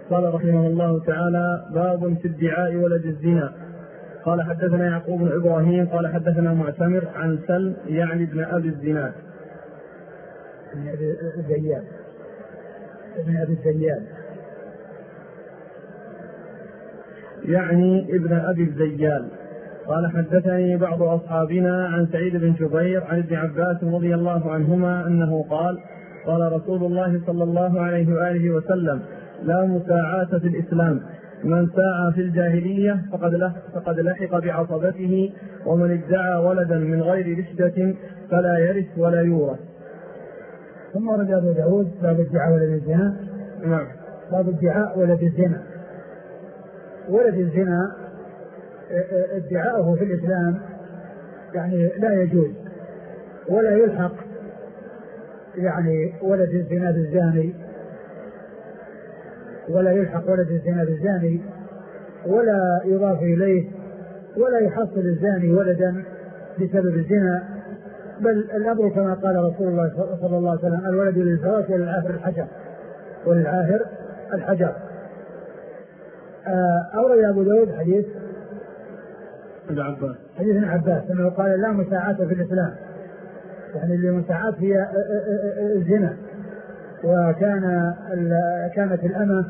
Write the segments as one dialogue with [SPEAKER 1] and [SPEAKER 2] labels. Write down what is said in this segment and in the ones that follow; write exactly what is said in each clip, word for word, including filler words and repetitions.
[SPEAKER 1] قال رحمه الله تعالى: باب في ادعاء ولد الزنا. قال حدثنا يعقوب بن إبراهيم قال حدثنا معتمر عن سلم يعني ابن أبي الزناد
[SPEAKER 2] ابن أبي الزيال ابن أبي الزيال
[SPEAKER 1] يعني ابن أبي الزيال قال حدثني بعض أصحابنا عن سعيد بن جبير عن ابن عباس رضي الله عنهما أنه قال: قال رسول الله صلى الله عليه وآله وسلم: لا مساعاة في الإسلام، من ساعى في الجاهلية فقد فقد لحق بعصبته، ومن ادعى ولدا من غير رشدة فلا يرث ولا يورث.
[SPEAKER 2] ثم ورد أبو داود باب ادعاء ولد الزنا.
[SPEAKER 1] نعم.
[SPEAKER 2] باب ادعاء ولد الزنا. ولد الزنا ادعاؤه في الإسلام يعني لا يجوز، ولا يلحق يعني ولد الزنا بالزاني، ولا يلحق ولد الزنا بالزاني، ولا يضاف إليه، ولا يحصل الزاني ولدا بسبب الزنا، بل الأمر كما قال رسول الله صلى الله عليه وسلم: الولد للفراش وللعاهر الحجر وللعاهر الحجر. أورد أبو داود حديث
[SPEAKER 1] ابن عباس
[SPEAKER 2] حديث ابن عباس أنه قال: لا مساعاة في الإسلام، يعني اللي مساعاة هي الزنا. وكان كانت الأمة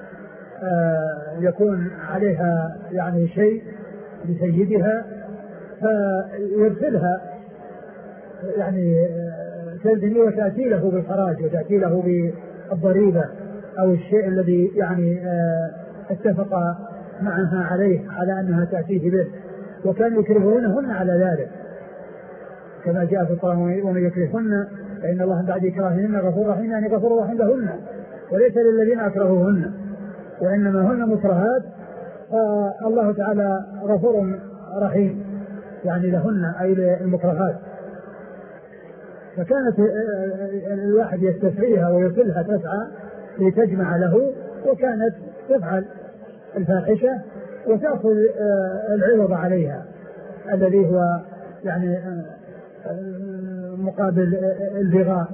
[SPEAKER 2] يكون عليها يعني شيء لسيدها فيرسلها يعني تلزمه وتأتي له بالخراج وتأتي له بالضريبة أو الشيء الذي يعني اتفق معها عليه على أنها تأتيه به، وكانوا يكرهونهن على ذلك كما جاء في القرآن: ومن يكرهن فإن الله بعد إكراههن غفور رحيم، يعني غفور رحيم لهن وليس للذين أكرهوهن، وإنما هن مكرهات، فالله تعالى غفور رحيم يعني لهن أي للمكرهات. فكانت الواحد يستسعيها ويرسلها تسعى لتجمع له، وكانت تفعل الفاحشة وتأخذ العوض عليها الذي هو يعني مقابل البغاء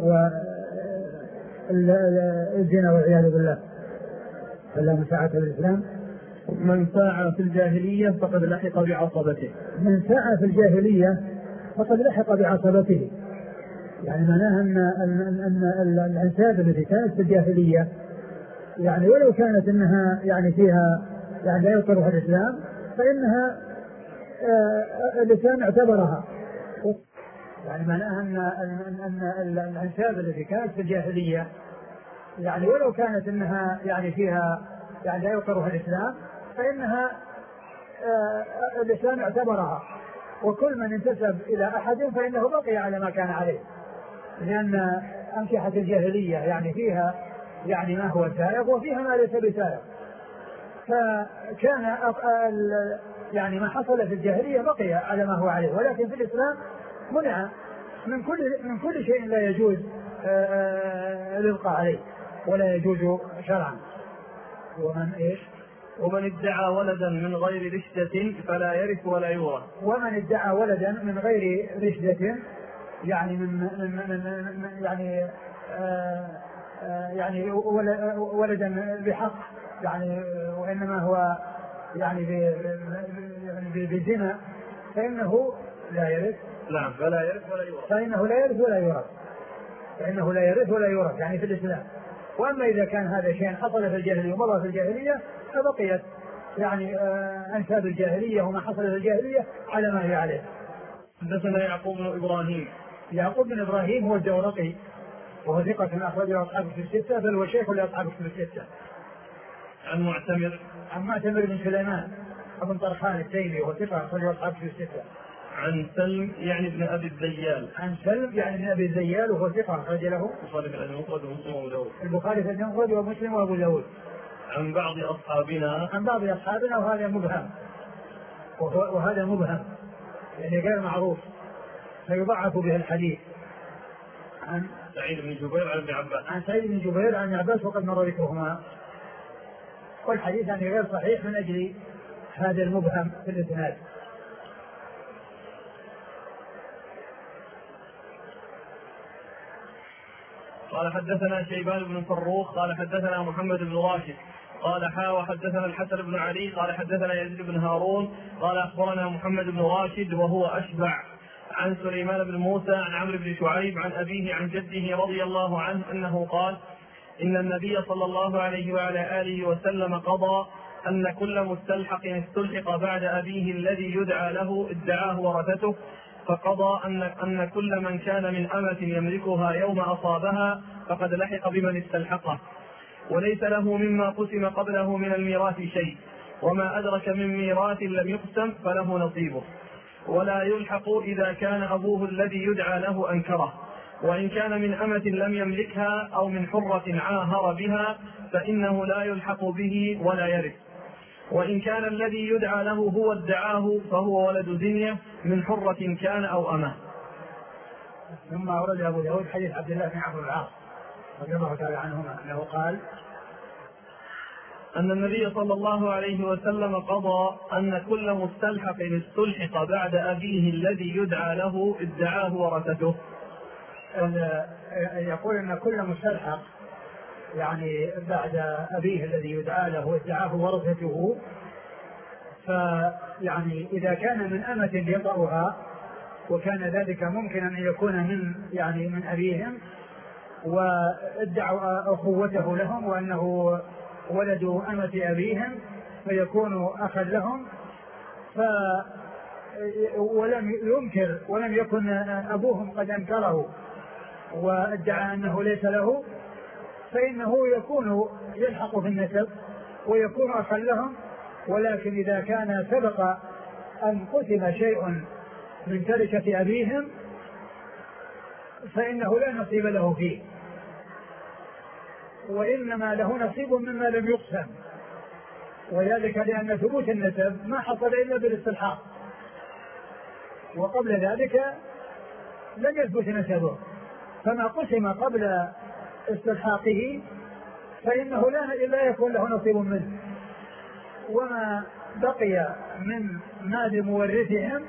[SPEAKER 2] والزنا والعياذ بالله. فلا مساعة في الإسلام.
[SPEAKER 1] من ساعى في الجاهلية فقد لحق بعصبته.
[SPEAKER 2] من ساعى في الجاهلية فقد لحق بعصبته، يعني معناها أن, أن, أن الأنساب التي كانت في الجاهلية يعني ولو كانت أنها يعني فيها يعني لا يقرها الإسلام فإنها الإسلام اعتبرها. يعني معناها أن, أن, أن الأنساب التي كانت في الجاهلية يعني ولو كانت أنها يعني فيها يعني لا يقرها الإسلام فإنها الإسلام اعتبرها، وكل من انتسب إلى أحد فإنه بقي على ما كان عليه، لأن أنكحة الجاهلية يعني فيها يعني ما هو سائغ وفيها ما ليس بسائغ، فكان يعني ما حصل في الجاهلية بقي على ما هو عليه، ولكن في الإسلام منع من كل من كل شيء لا يجوز الإبقاء عليه ولا يجوز شرعا. ومن إيش؟
[SPEAKER 1] ومن ادعى ولدا من غير رشدة فلا يرث ولا يورث.
[SPEAKER 2] ومن ادعى ولدا من غير رشدة يعني من, من, من, من يعني آآ آآ يعني ولدا بحق يعني وإنما هو يعني بالزنا فإنه لا يرث.
[SPEAKER 1] نعم. فلا يرث ولا يورث.
[SPEAKER 2] فإنه لا يرث ولا يورث. فإنه لا يرث ولا يورث يعني في الإسلام. وأما إذا كان هذا شيء حصل في الجاهلية ومضى في الجاهلية فبقيت يعني أنساب الجاهلية وما حصل في الجاهلية على ما هي عليه.
[SPEAKER 1] حدثنا يعقوب بن إبراهيم.
[SPEAKER 2] يعقوب بن إبراهيم هو الدورقي وهو ثقة أخرجه أصحاب في الستة، بل هو شيخ لأصحاب في الستة.
[SPEAKER 1] عن معتمر.
[SPEAKER 2] عن معتمر بن سليمان ابن طرخان التيمي وهو ثقة أخرجه أصحاب في الستة.
[SPEAKER 1] عن سلم يعني ابن أبي الزيال.
[SPEAKER 2] عن سلم يعني ابن أبي الزيال وهو ثقة أخرج له
[SPEAKER 1] البخاري في المفرد ومسلم وأبو داود.
[SPEAKER 2] البخاري في المفرد ومسلم وأبو داود.
[SPEAKER 1] عن بعض أصحابنا.
[SPEAKER 2] عن بعض أصحابنا وهذا مبهم، وهذا مبهم يعني غير معروف فيضعف به الحديث.
[SPEAKER 1] عن سعيد بن جبير عن ابن عباس.
[SPEAKER 2] عن سعيد بن جبير عن عباس وقد مر ذكرهما، والحديث يعني غير صحيح من أجل هذا المبهم في الإسناد.
[SPEAKER 1] قال حدثنا شيبان بن فروخ قال حدثنا محمد بن راشد قال حا وحدثنا الحسن بن علي قال حدثنا يزيد بن هارون قال أخبرنا محمد بن راشد وهو أشبع عن سليمان بن موسى عن عمرو بن شعيب عن أبيه عن جده رضي الله عنه أنه قال إن النبي صلى الله عليه وعلى آله وسلم قضى أن كل مستلحق استلحق بعد أبيه الذي يدعى له ادعاه ورثته، فقضى أن, أن كل من كان من أمة يملكها يوم أصابها فقد لحق بمن استلحقه، وليس له مما قسم قبله من الميراث شيء، وما أدرك من ميراث لم يقسم فله نصيبه، ولا يلحق إذا كان أبوه الذي يدعى له أنكره، وإن كان من أمة لم يملكها أو من حرة عاهر بها فإنه لا يلحق به ولا يرث، وإن كان الذي يدعى له هو ادعاه فهو ولد زنية من حرة كان أو أمة.
[SPEAKER 2] ثم أورد أبو داود حديث عبد الله بن عمرو بن العاص رضي الله تعالى عنهما أنه قال
[SPEAKER 1] أن النبي صلى الله عليه وسلم قضى أن كل مستلحق استلحق بعد أبيه الذي يدعى له ادعاه ورثته.
[SPEAKER 2] يقول أن كل مستلحق يعني بعد أبيه الذي يدعى له ادعاه ورثته، فيعني إذا كان من أمة يطأها وكان ذلك ممكن أن يكون من يعني من أبيهم وادعوا أخوته لهم وأنه ولد أمة أبيهم فيكون أخا لهم، ف ولم ينكر ولم يكن أبوهم قد أنكره وادعى أنه ليس له، فإنه يكون يلحق في النسب ويكون أخا لهم. ولكن إذا كان سبق أن قسم شيء من تركة أبيهم فإنه لا نصيب له فيه، وإنما له نصيب مما لم يقسم، وذلك لأن ثبوت النسب ما حصل إلا بالاستلحاق، وقبل ذلك لم يثبت نسبه، فما قسم قبل استلحاقه فإنه لا يكون له نصيب منه، وما بقي من مال مورثهم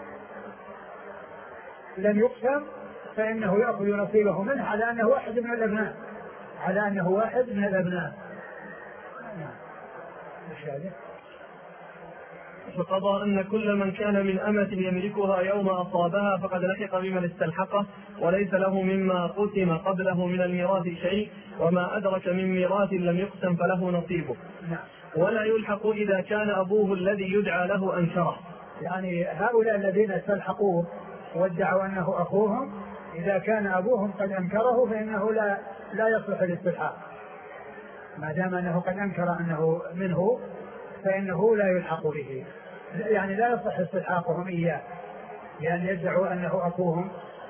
[SPEAKER 2] لم يقسم فإنه يأخذ نصيبه منه على أنه واحد من الأبناء على أنه واحد من الأبناء.
[SPEAKER 1] فقضى أن كل من كان من أمة يملكها يوم أصابها فقد لحق بمن استلحقه، وليس له مما قسم قبله من الميراث شيء، وما أدرك من ميراث لم يقسم فله نصيبه، ولا يلحق إذا كان أبوه الذي يدعى له أنكره.
[SPEAKER 2] يعني هؤلاء الذين استلحقوه وادعوا أنه أخوهم إذا كان أبوهم قد أنكره فإنه لا لا يصلح الاستلحاق، ما دام أنه قد أنكر أنه منه فإنه لا يلحق به، يعني لا يصح استلحاقهم إياه لأن يدعوا أنه أخوهم.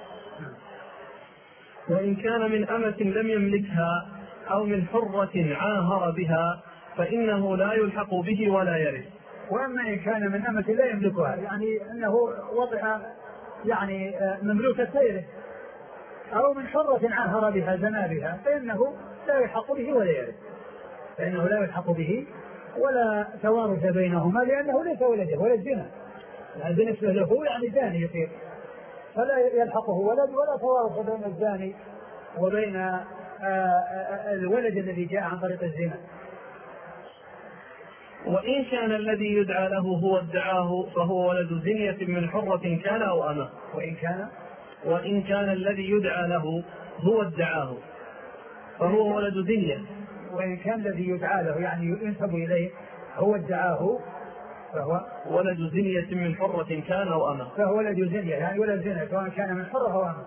[SPEAKER 1] وإن كان من أمة لم يملكها أو من حرة عاهر بها فإنه لا يلحق به ولا يرث.
[SPEAKER 2] وأما إن كان من أمة لا يملكها يعني أنه وضع يعني مملوك السيرة أو من حرة عاهر بها زنا بها فإنه لا يلحق به ولا يرث، فإنه لا يلحق به ولا توارث بينهما لأنه ليس ولده ولد زنا، يعني بالنسبة له يعني زاني يصير، فلا يلحقه ولد ولا توارث بين الزاني وبين الولد الذي جاء عن طريق الزنا.
[SPEAKER 1] وإن كان الذي يدعى له هو ادعاه فهو ولد زنية من حرة كان أو أمة.
[SPEAKER 2] وإن كان
[SPEAKER 1] وإن كان الذي يدعى له هو ادعاه فهو ولد زنية.
[SPEAKER 2] وإن كان الذي يدعى له يعني ينسب إليه هو ادعاه فهو
[SPEAKER 1] ولد زنية من حرة كان أو أمة،
[SPEAKER 2] فهو ولد زنية يعني ولد زنية سواء كان من حرة أو أمة.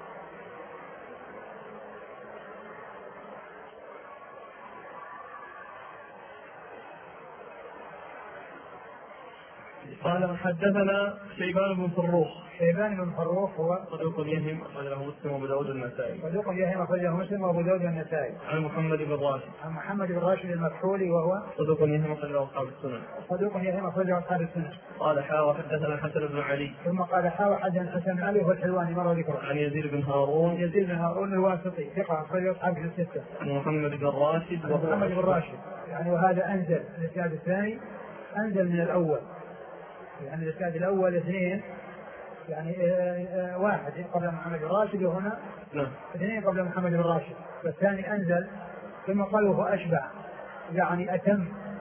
[SPEAKER 1] قال حدثنا شيبان بن فروخ.
[SPEAKER 2] شيبان بن فروخ هو
[SPEAKER 1] صدوق يهم أخرجه مسلم وأبو داود والنسائي.
[SPEAKER 2] صدوق يهم أخرجه مسلم وأبو داود والنسائي.
[SPEAKER 1] عن محمد بن راشد.
[SPEAKER 2] عن محمد بن راشد المكحولي وهو
[SPEAKER 1] صدوق يهم أخرجه أصحاب السنن.
[SPEAKER 2] صدوق يهم أخرجه أصحاب السنن.
[SPEAKER 1] قال حا وحدثنا حسن بن علي.
[SPEAKER 2] ثم قال حا وحدثنا حسن بن علي وهو الحلواني مر ذكره.
[SPEAKER 1] عن يزيد بن هارون.
[SPEAKER 2] يزيد بن هارون الواسطي ثقة أخرجه أصحاب الستة.
[SPEAKER 1] عن محمد بن راشد
[SPEAKER 2] وهو محمد بن راشد يعني وهذا أنزل الإسناد الثاني أنزل من الأول، يعني الإسناد الأول اثنين يعني اه اه واحد قبل محمد بن راشد وهنا
[SPEAKER 1] نعم
[SPEAKER 2] اثنين قبل محمد بن راشد، والثاني أنزل ثم قال وهو أشبع يعني أتم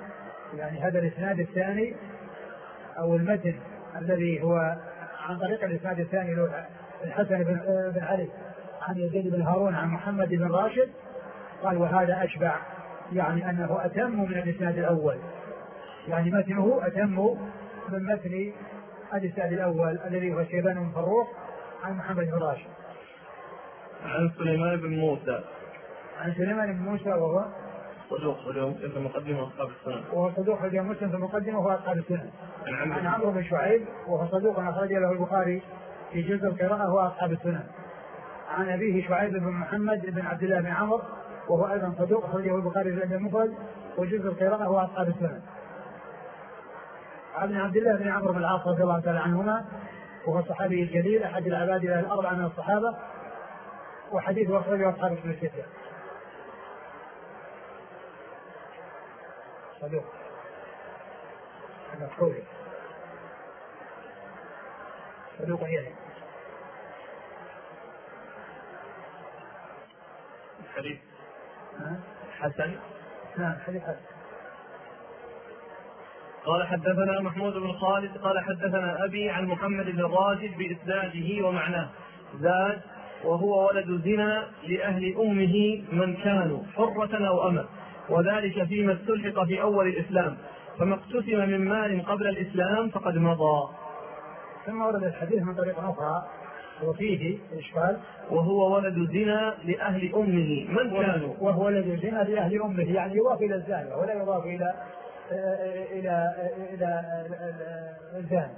[SPEAKER 2] يعني هذا الإسناد الثاني أو المتن الذي هو عن طريق الإسناد الثاني له الحسن بن, بن علي عن يزيد بن هارون عن محمد بن راشد، قال وهذا أشبع، يعني أنه أتم من الإسناد الأول، يعني متنه أتم من متن الإسناد الأول الذي هو شيبان بن فروخ عن محمد بن راشد.
[SPEAKER 1] عن سليمان بن موسى
[SPEAKER 2] عن سليمان بن موسى وهو
[SPEAKER 1] صدوق اليوم في مقدمة أصحاب السنن،
[SPEAKER 2] وهو صدوق اليوم مسلم في المقدمة وهو أصحاب السنن.
[SPEAKER 1] عن,
[SPEAKER 2] عن عمرو بن شعيب وهو صدوق أخرج له البخاري في جزء القراءة وهو أصحاب السنن. عن أبيه شعيب بن محمد بن عبد الله بن عمرو وهو أيضا صدوق أخرجه البخاري في الأدب المفرد وجزء القراءة هو أصحاب السنن. عن عبد الله بن عمرو بن العاص رضي الله تعالى عنهما وهو الصحابي الجليل أحد العباد الأربعة من الصحابة، وحديثه أخرجه أصحاب الكتب الستة. صدوق هذا قولي صدوق يعني
[SPEAKER 1] حديث حسن.
[SPEAKER 2] نعم حديث حسن.
[SPEAKER 1] قال حدثنا محمود بن خالد قال حدثنا أبي عن محمد بن راشد بإسناده ومعناه زاد وهو ولد زنا لأهل أمه من كانوا حرة أو أمة، وذلك فيما استلحق في أول الإسلام، فما اقتسم من مال قبل الإسلام فقد مضى.
[SPEAKER 2] ثم ورد الحديث من طريق أخرى وفيه إشكال وهو
[SPEAKER 1] ولد زنا لأهل أمه من كانوا،
[SPEAKER 2] وهو ولد زنا لأهل أمه، يعني يضاف إلى الزانية ولا يضاف إلى إلى إلى الزاني.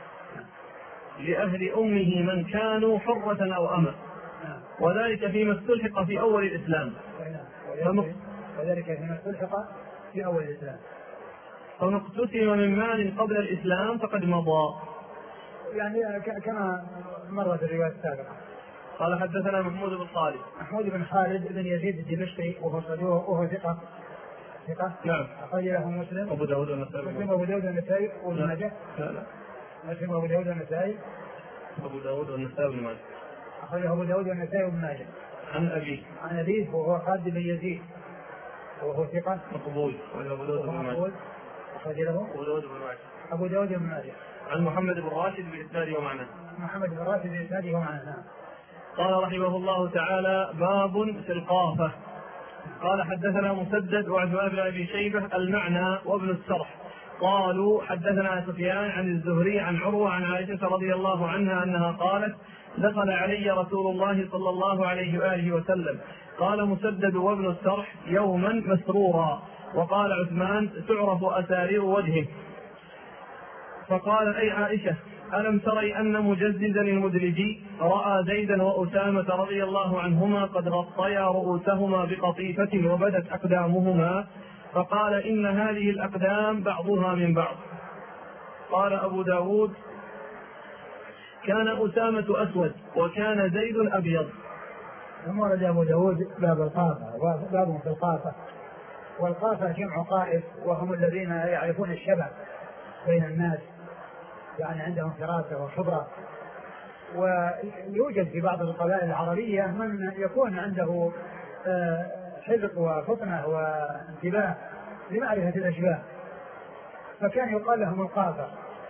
[SPEAKER 1] لأهل أمه من كانوا حرة أو أمة، وذلك فيما استلحق في أول الإسلام.
[SPEAKER 2] وذلك فيما استلحق في أول الإسلام.
[SPEAKER 1] فما اقتسم من مال قبل الإسلام فقد مضى،
[SPEAKER 2] يعني كما مرت الرواية السابقة.
[SPEAKER 1] قال حدثنا محمود بن خالد
[SPEAKER 2] محمود بن خالد بن يزيد الدمشقي وهو صدوق وهو ثقة ثقة
[SPEAKER 1] نعم
[SPEAKER 2] أخرج له مسلم
[SPEAKER 1] أبو داود والنسائي
[SPEAKER 2] مسلم أبو داود والنسائي وابن ماجه.
[SPEAKER 1] لا لا
[SPEAKER 2] مسلم أبو داود والنسائي
[SPEAKER 1] أبو داود والنسائي وابن ماجه
[SPEAKER 2] أخرجه أبو داود والنسائي وابن ماجه.
[SPEAKER 1] عن أبي
[SPEAKER 2] عن أبيه وهو خالد بن يزيد وهو ثقة
[SPEAKER 1] مقبول أبو داود وابن ماجه
[SPEAKER 2] أخرج له
[SPEAKER 1] أبو داود وابن ماجه
[SPEAKER 2] أبو داود وابن ماجه.
[SPEAKER 1] عن محمد بن راشد بإسناده ومعناه
[SPEAKER 2] محمد بن راشد بإسناده ومعناه.
[SPEAKER 1] قال رحمه الله تعالى باب في القافة. قال حدثنا مسدد وعثمان بن أبي شيبة المعنى وابن السرح قالوا حدثنا سفيان عن الزهري عن عروة عن عائشة رضي الله عنها أنها قالت دخل علي رسول الله صلى الله عليه وآله وسلم، قال مسدد وابن السرح يوما مسرورا، وقال عثمان تعرف أسارير وجهه، فقال أي عائشة ألم تري أن مجززا المدلجي رأى زيدا وأسامة رضي الله عنهما قد غطيا رؤوسهما بقطيفة وبدت أقدامهما، فقال إن هذه الأقدام بعضها من بعض. قال أبو داود كان أسامة أسود وكان زيد أبيض.
[SPEAKER 2] ثم ورد أبو داود باب القافة، باب في القافة، والقافة جمع قائف وهم الذين يعرفون الشبه بين الناس، يعني عندهم فراسة وخبرة. ويوجد في بعض القبائل العربية من يكون عنده حذق وفطنة وانتباه لمعرفة الأشباه، فكان يقال لهم القافة.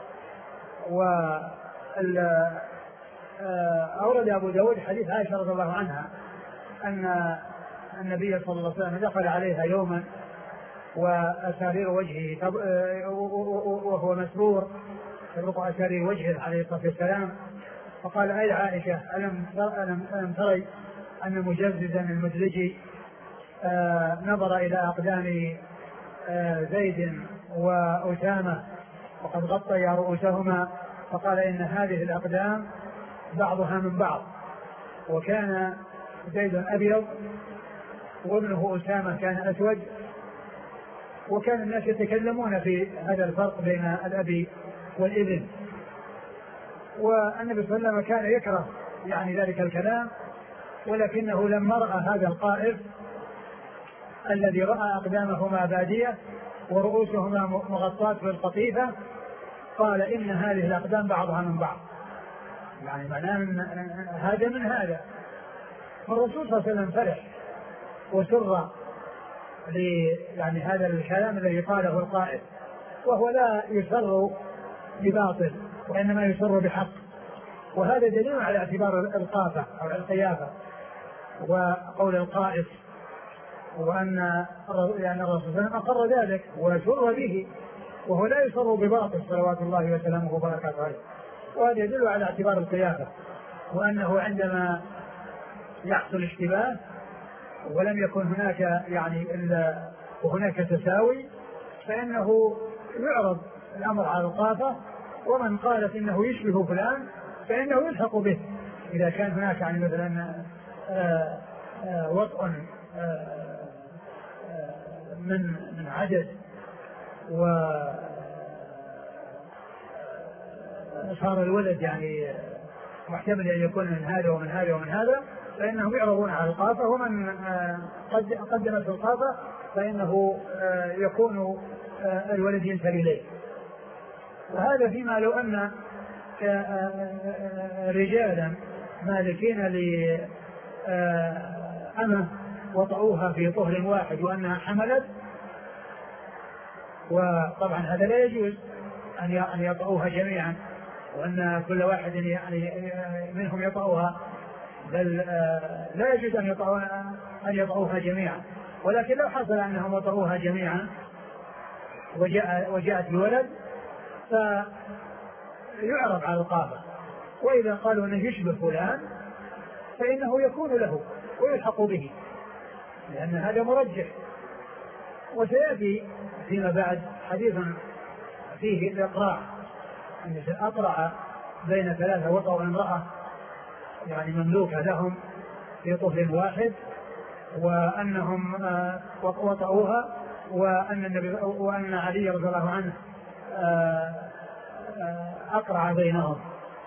[SPEAKER 2] وأورد أبو داود حديث عائشة رضي الله عنها أن النبي صلى الله عليه وسلم دخل عليها يوما وأسارير وجهه وهو مسرور تبرق أسارير وجهه عليه الصلاة والسلام، فقال أي عائشة ألم, ألم, ألم تري أن مجززا المدلجي آه نظر إلى أقدام آه زيد وأسامة وقد غطيا رؤوسهما، فقال إن هذه الأقدام بعضها من بعض، وكان زيد أبيض وابنه أسامة كان أسود، وكان الناس يتكلمون في هذا الفرق بين الأب والابن، والنبي صلى الله عليه وسلم كان يكره يعني ذلك الكلام، ولكنه لما رأى هذا القائف الذي رأى أقدامهما بادية ورؤوسهما مغطاة بالقطيفة قال إن هذه الأقدام بعضها من بعض، يعني معناه هذا من هذا. فالرسول صلى الله عليه وسلم فرح وسر يعني هذا الكلام الذي قاله القائل، وهو لا يسر بباطل وإنما يسر بحق، وهذا دليل على اعتبار القافة أو القيافة وقول القائف، وأن يعني الرسول صلى الله عليه وسلم أقر ذلك وسر به، وهو لا يسر بباطل صلوات الله وسلامه وبركاته عليه. وهذا يدل على اعتبار القيافة، وأنه عندما يحصل اشتباه ولم يكن هناك يعني إلا وهناك تساوي فإنه يعرض الأمر على القافة، ومن قالت إنه يشبه فلان فإنه يلحق به إذا كان هناك يعني مثلا آآ آآ وطء من من عدد وصار الولد يعني محتمل أن يكون من هذا ومن هذا ومن هذا، فإنهم يعرضون على القافة، ومن قدمت القافة فإنه يكون الولد ينسب إليه. وهذا فيما لو أن رجالا مالكين لأمة وطؤوها في طهر واحد وأنها حملت، وطبعا هذا لا يجوز أن يطؤوها جميعا وأن كل واحد يعني منهم يطؤوها، بل لا يجوز أن يطؤوها أن يطؤوها جميعا، ولكن لو حصل أنهم يطؤوها جميعا وجاء وجاءت بولد فيعرض على القافة، وإذا قالوا أنه يشبه فلان فإنه يكون له ويلحق به، لأن هذا مرجح. وسيأتي فيما بعد حديث فيه الإقراع، أن أقرع بين ثلاثة وطأ امرأة يعني مملوكة لهم في طفل واحد، وأنهم وطأوها، وأن النبي وأن علي رضي الله عنه أقرع بينهم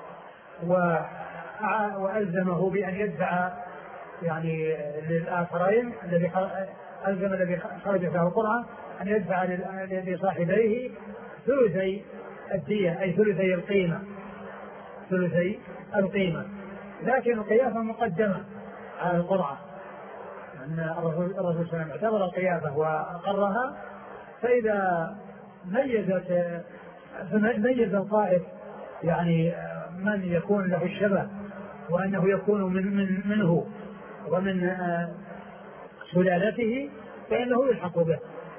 [SPEAKER 2] وألزمه بأن يدفع يعني للآخرين الذي ألزم الذي خرج فيه القرعة أن يدفع لصاحبيه ثلثي الدية أي ثلثي القيمة ثلثي القيمة لكن القيافة مقدمة على القرعة، أن الرسول صلى الله عليه وسلم اعتبر القيافة وأقرها، فإذا ميزت ميز القائف يعني من يكون له الشبه وأنه يكون من من منه ومن سلالته فإنه يلحق به.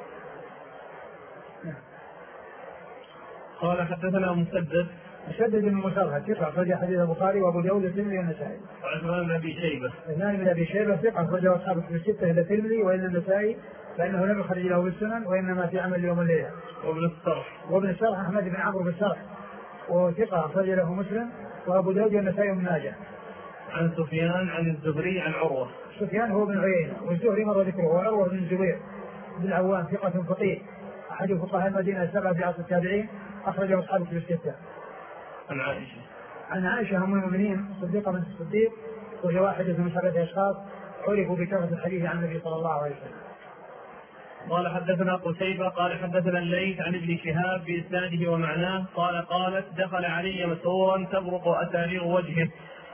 [SPEAKER 1] قال حدثنا مسدد
[SPEAKER 2] مسدد بن مسرهد ثقة أخرج حديث البخاري وأبو داود والترمذي والنسائي.
[SPEAKER 1] وعثمان بن أبي شيبة
[SPEAKER 2] عثمان بن أبي شيبة ثقة أخرجه أصحاب الكتب الستة إلا الترمذي وإلا النسائي فإنه لم يخرج له بالسنن وإنما في عمل يوم الليلة.
[SPEAKER 1] وابن السرح
[SPEAKER 2] وابن السرح أحمد بن عمرو بن السرح وثقة أخرج له مسلم وأبو داود والنسائي وابن ماجه.
[SPEAKER 1] عن سفيان عن الزهري عن عروة.
[SPEAKER 2] سفيان هو بن عيينة والزهري مر ذكره، وعروة بن الزبير بن العوام ثقة فقيه أحد فقهاء المدينة السبعة في عصر التابعين أخرجه أصحاب الكتب الستة.
[SPEAKER 1] عن عائشة
[SPEAKER 2] عن عائشة أم المؤمنين الصديقة بنت الصديق وهي واحدة من سبعة أشخاص عرفوا بكثرة الحديث عن النبي صلى الله عليه وسلم.
[SPEAKER 1] قال حدثنا قتيبة قال حدثنا الليث عن ابن شهاب بإسناده ومعناه قال قالت دخل علي مسرورا تبرق أسارير وجهه.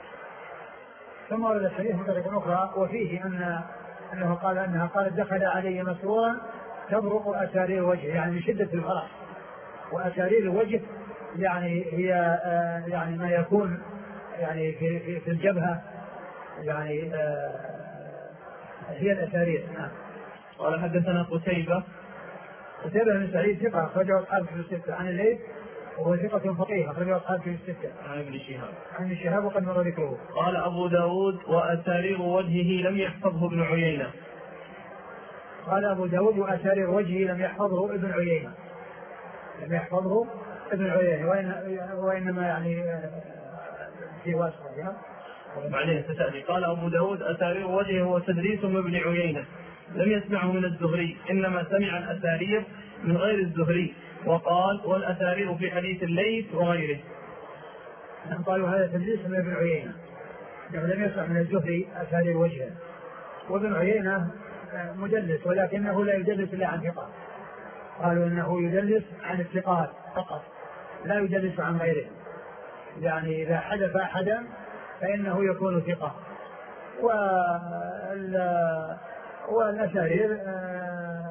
[SPEAKER 2] ثم ورد الحديث من طريق أخرى وفيه أن أنه قال أنها قالت دخل علي مسرورا تبرق أسارير وجهه يعني من شدة الفرح، وأسارير الوجه يعني هي آه يعني ما يكون يعني في, في, في الجبهة يعني آه هي الأسارير. نعم.
[SPEAKER 1] قال حدثنا قتيبة
[SPEAKER 2] قتيبة بن سعيد ثقة أخرجه أصحاب الكتب الستة. عن الليث وهو ثقة فقيه أخرجه أصحاب الكتب الستة.
[SPEAKER 1] عن ابن شهاب
[SPEAKER 2] عن ابن شهاب وقد مر ذكره.
[SPEAKER 1] قال أبو داود وأسارير وجهه لم يحفظه ابن عيينة.
[SPEAKER 2] قال أبو داود وأسارير وجهه لم يحفظه ابن عيينة لم يحفظه ابن عيينة وإن وإنما يعني في واسطة
[SPEAKER 1] بعدين ستأتي. قال أبو داود أسارير وجهه هو تدريس من ابن عيينة لم يسمعه من الزهري إنما سمع الأسارير من غير الزهري، وقال والأسارير في حديث الليث وغيره.
[SPEAKER 2] قالوا هذا تدريس من ابن عيينة يعني لم يسمع من الزهري أسارير وجهه، وابن عيينة مدلس ولكنه لا يدلس إلا عن ثقة، قالوا إنه يدلس عن الثقات فقط لا يدلس عن غيره، يعني إذا حدث أحدا فإنه يكون ثقة. والأسارير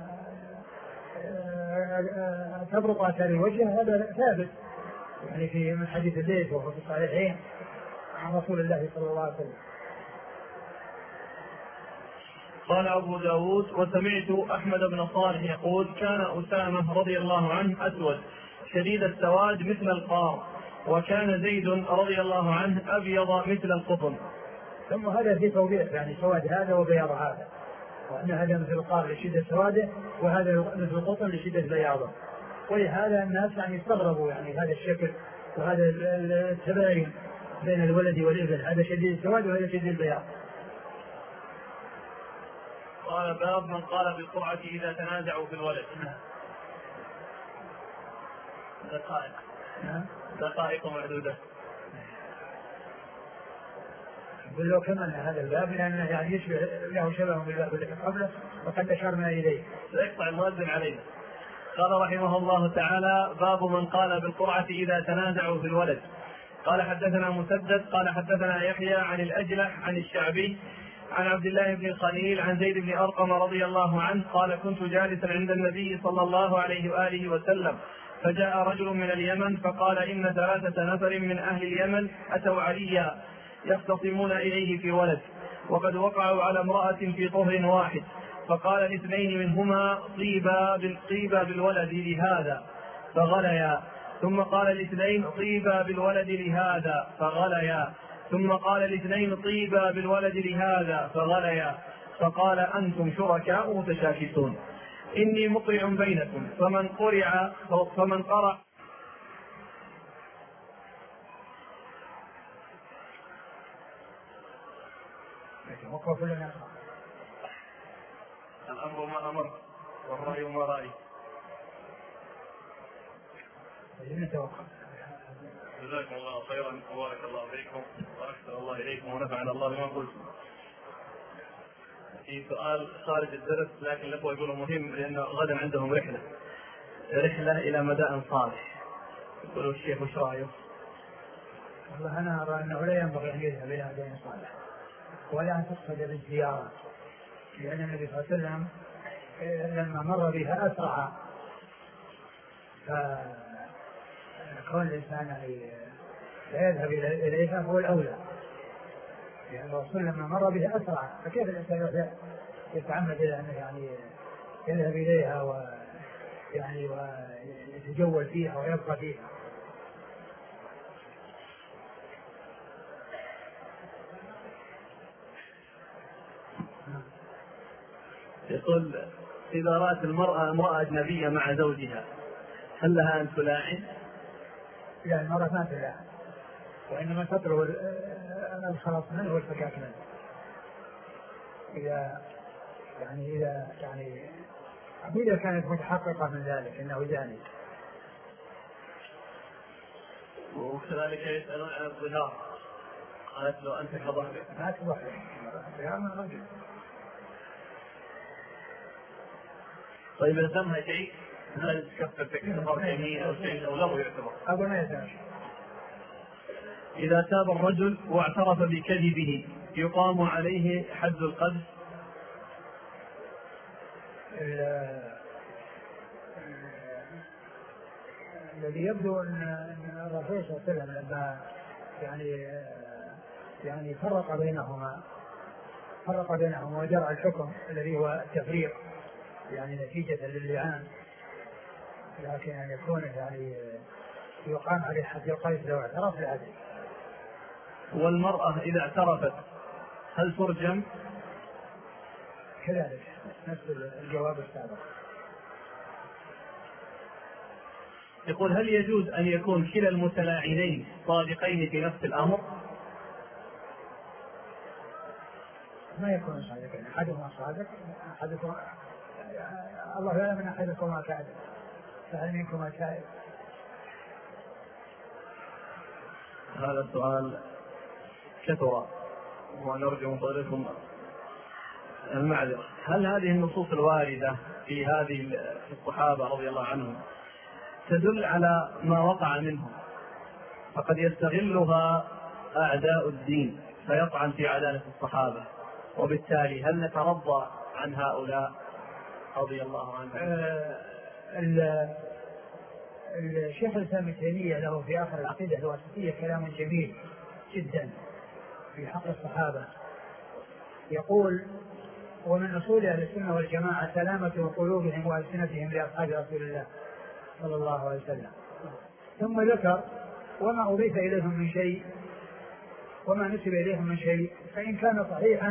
[SPEAKER 2] تبرق آثار الوجه هذا ثابت يعني في من حديث الليث وهو في الصحيحين عن رسول الله صلى الله عليه وسلم.
[SPEAKER 1] قال أبو داود وسمعت أحمد بن صالح يقول كان أسامة رضي الله عنه أسود شديد السواد مثل القار، وكان زيد رضي الله عنه أبيض مثل القطن.
[SPEAKER 2] ثم هذا في توضيح يعني سواد هذا وبياض هذا، وأن هذا مثل القار لشدة سواده وهذا مثل القطن لشدة بياضه. ولهذا الناس يعني استغربوا يعني هذا الشكل وهذا التباين بين الولد والابن، هذا شديد السواد وهذا شديد البياض.
[SPEAKER 1] قال باب من قال بالقرعة إذا تنازعوا في الولد. دقائق دقائق معدودة.
[SPEAKER 2] يقول له كمان هذا الباب لأنه يعني يشبه له شبه بالباب الذي قبله وقد أشرنا إليه.
[SPEAKER 1] سيقطع المؤذن علينا. قال رحمه الله تعالى باب من قال بالقرعة إذا تنازعوا في الولد. قال حدثنا مسدد قال حدثنا يحيى عن الأجلح عن الشعبي عن عبد الله بن الخليل عن زيد بن أرقم رضي الله عنه قال كنت جالسا عند النبي صلى الله عليه وآله وسلم فجاء رجل من اليمن فقال إن ثلاثة نفر من أهل اليمن أتوا عليا يختصمون إليه في ولد، وقد وقعوا على امرأة في طهر واحد، فقال الاثنين منهما طيبا بالطيبا بالولد لهذا فغليا، ثم قال الاثنين طيبا بالولد لهذا فغليا، ثم قال الاثنين طيبا بالولد لهذا فغليا، فقال أنتم شركاء متشاكسون إني مقرع بينكم فمن قرع فمن قرع الأمر ما أمر والرأي ما رأي. جزاكم الله خيرا وبارك الله فيكم وأحسن الله إليكم ونفعنا الله بما قلتم. في سؤال خارج الدرس لكن الأخوة يقولوا مهم لأنه غدا عندهم رحلة رحلة إلى مدائن صالح، يقولوا الشيخ وش رأيه؟
[SPEAKER 2] والله أنا أرى أنه لا ينبغي أن يذهب إلى مدائن صالح ولا أن تقصد بالزيارة، لأن النبي صلى الله عليه وسلم لما مر بها أسرع، فكون الإنسان لا يذهب إليها هو الأولى، يعني الرسول لما مر بها أسرع، فكيف الإنسان يتعمد إلى أنه يعني يذهب إليها ويعني ويتجول فيها ويبقى فيها؟
[SPEAKER 1] يقول إذا رأت المرأة امرأة أجنبية مع زوجها هل لها أن تلاعن؟
[SPEAKER 2] لا، المرأة ما تلاعن، وإنما تطلب الخلاص منه والفكاك منه. إذا يعني إذا يعني إذا كانت متحققة من ذلك أنه زاني.
[SPEAKER 1] وكذلك يسألون عن الظهار، قالت له أنت كظهرك
[SPEAKER 2] ما تظهر الظهار من رجل.
[SPEAKER 1] طيب إذا تمها شيء هل تكفر تكفر يمين أو شيء أو له يعتبر؟
[SPEAKER 2] أبو ما يتعرف.
[SPEAKER 1] إذا تاب الرجل واعترف بكذبه يقام عليه حد القذف؟
[SPEAKER 2] الذي يبدو أن الرسول صلى الله عليه وسلم لما يعني يعني فرق بينهما فرق بينهما وجرى الحكم الذي هو التفريق يعني نتيجة للعان، لكن أن يكون يعني يقام عليه حد القذف لو اعترف لا أدري.
[SPEAKER 1] والمرأة إذا اعترفت هل ترجم؟
[SPEAKER 2] كذلك نفس الجواب السابق.
[SPEAKER 1] يقول هل يجوز أن يكون كلا المتلاعنين صادقين في نفس الأمر؟
[SPEAKER 2] ما يكون صادقين، أحدهما صادق أحدكم الله يعلم أن أحدكما كاذب، فهل منكما تائب؟
[SPEAKER 1] هذا السؤال كثر ونرجو من فضلكم المعذرة. هل هذه النصوص الواردة في هذه الصحابة رضي الله عنهم تدل على ما وقع منهم فقد يستغلها أعداء الدين فيطعن في عدالة الصحابة، وبالتالي هل نترضى عن هؤلاء رضي الله عنهم؟
[SPEAKER 2] آه الشيخ الإسلام ابن تيمية له في آخر العقيدة الواسطية كلام جميل جدا في حق الصحابة. يقول: ومن أصول أهل السنة والجماعة سلامة قلوبهم وألسنتهم لأصحاب رسول الله صلى الله عليه وسلم. ثم ذكر: وما أضيف إليهم من شيء وما نسب إليهم من شيء فإن كان صحيحا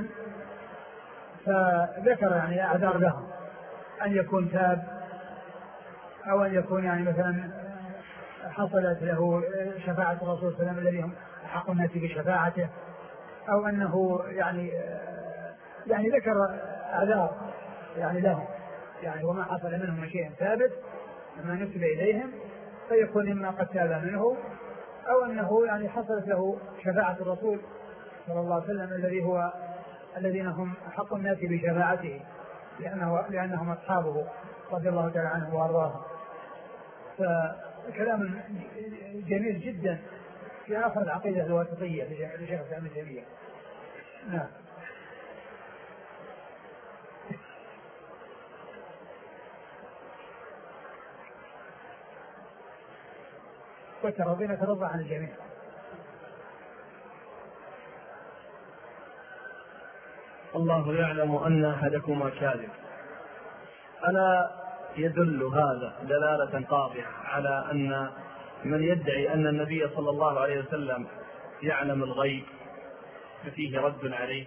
[SPEAKER 2] فذكر يعني أعذار لهم، أن يكون تاب، أو أن يكون يعني مثلا حصلت له شفاعة الرسول صلى الله عليه وسلم الذي هم أحق الناس بشفاعته، أو أنه يعني يعني ذكر أعذار يعني لهم، يعني وما حصل منهم من شيء ثابت مما نسب إليهم فيكون إما قد تاب منه، أو أنه يعني حصلت له شفاعة الرسول صلى الله عليه وسلم الذي هو الذين هم أحق الناس بشفاعته لأنه لأنهم أصحابه رضي الله تعالى عنهم وأرضاهم. فكلام جميل جدا في آخر العقيدة الواسطية لشيخ الإسلام ابن تيمية. نعم. وترضين ترضى عن الجميع.
[SPEAKER 1] الله يعلم أن أحدكما كاذب. ألا يدل هذا دلالة قاطعة على أن من يدعي أن النبي صلى الله عليه وسلم يعلم الغيب ففيه رد عليه؟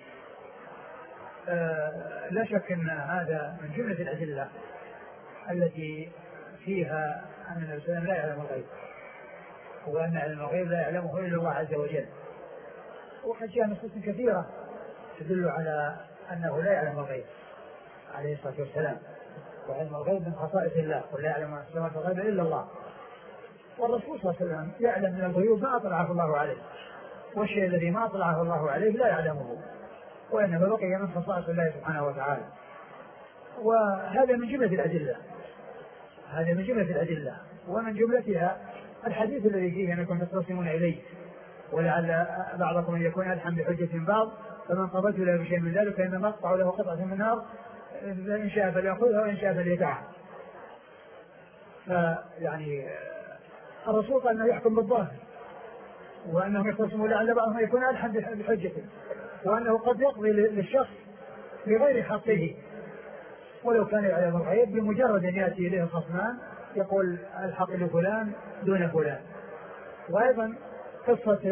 [SPEAKER 2] آه لا شك أن هذا من جملة الأدلة التي فيها أن النبي صلى الله عليه وسلم لا يعلم الغيب، وأن علم الغيب لا يعلمه إلا الله عز وجل. وقد جاء نصوص كثيرة تدل على أنه لا يعلم الغيب عليه الصلاة والسلام، وعلم الغيب من خصائص الله، ولا يعلم ما في السماوات والأرض إلا الله. والرسول صلى الله عليه وسلم يعلم من الغيوب ما أطلعه الله عليه، والشيء الذي ما أطلعه الله عليه لا يعلمه، وإنما بقي من خصائص الله سبحانه وتعالى. وهذا من جملة الأدلة، هذا من جملة الأدلة ومن جملتها الحديث الذي فيه أنكم تختصمون إليه ولعل بعضكم أن يكون ألحم بحجة بعض، فمن قضت له بشيء من ذلك فإنما أقطع له قطعة من النار إن شاء فليأخذها وإن شاء فليدعها. فيعني الرسول قال أنه يحكم بالظاهر، وأنهم يختصمون لعل بعضهم يكون ألحم بحجة، وأنه قد يقضي للشخص بغير حقه ولو كان يعلم الغيب، بمجرد أن يأتي إليه الخصمان يقول الحق لفلان دون فلان. وأيضا قصة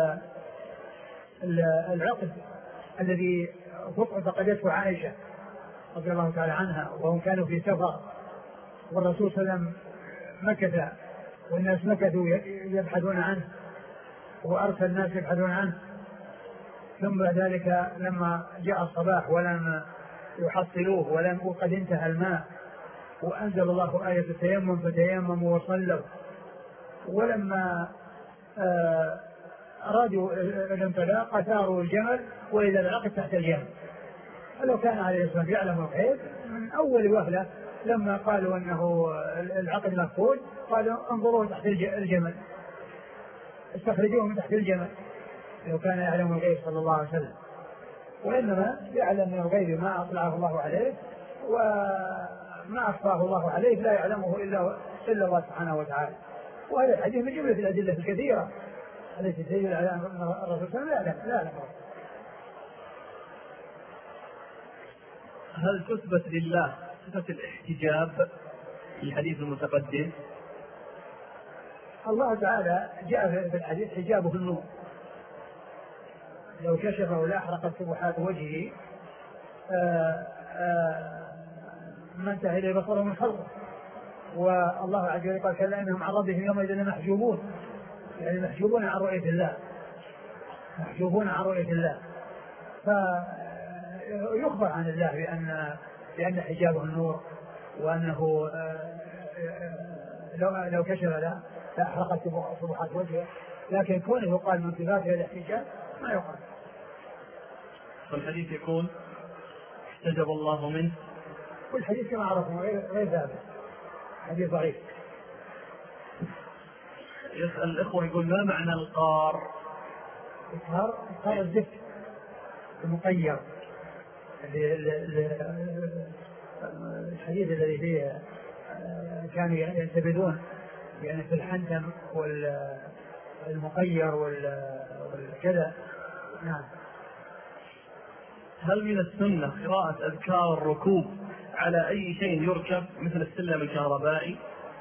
[SPEAKER 2] العقد الذي فقدته عائشة رضي الله تعالى عنها وهم كانوا في سفر، والرسول صلى الله عليه وسلم مكث والناس مكثوا يبحثون عنه، وأرسل الناس يبحثون عنه، ثم بعد ذلك لما جاء الصباح ولم يحصلوه ولم وقد انتهى الماء، وأنزل الله آية التيمم فتيمموا وصلوا، ولما آه أرادوا الانطلاق أثاروا الجمل وإذا العقد تحت الجمل. فلو كان عليه الصلاة والسلام يعلم الغيب من أول وهلة لما قالوا أنه العقد مفقود قالوا انظروا تحت الجمل، استخرجوه من تحت الجمل، لو كان يعلم الغيب صلى الله عليه وسلم. وإنما يعلم من الغيب ما أطلعه الله عليه، وما أخفاه الله عليه لا يعلمه إلا إلا الله سبحانه وتعالى. وهذا الحديث من جملة الأدلة الكثيرة التي تدل على أن الرسول صلى الله عليه وسلم لا يعلم.
[SPEAKER 1] هل تثبت لله صفة الاحتجاب في الحديث المتقدم؟
[SPEAKER 2] الله تعالى جاء في الحديث حجابه النور، لو كشفه لأحرقت سبحات وجهه ما انتهى إليه بصره من خلقه. والله عز وجل قال كلا إنهم عن ربهم يومئذ محجوبون، يعني محجوبون عن رؤية الله، محجوبون عن رؤية الله. فيخبر عن الله بأن بأن حجابه النور، وأنه لو لو كشف له لأحرقت سبحات وجهه، لكن كونه يقال من صفاته الاحتجاب ما يقال.
[SPEAKER 1] فالحديث يكون احتجب الله منه،
[SPEAKER 2] والحديث كما عرفنا غير ثابت، حديث ضعيف.
[SPEAKER 1] يسأل الإخوة يقول ما معنى القار؟
[SPEAKER 2] القار القار الزفت المقير، الحديث الذي فيه كانوا ينتبذون يعني في الحنتم والمقير والكذا. نعم.
[SPEAKER 1] هل من السنة قراءة أذكار الركوب على أي شيء يركب مثل السلم الكهربائي؟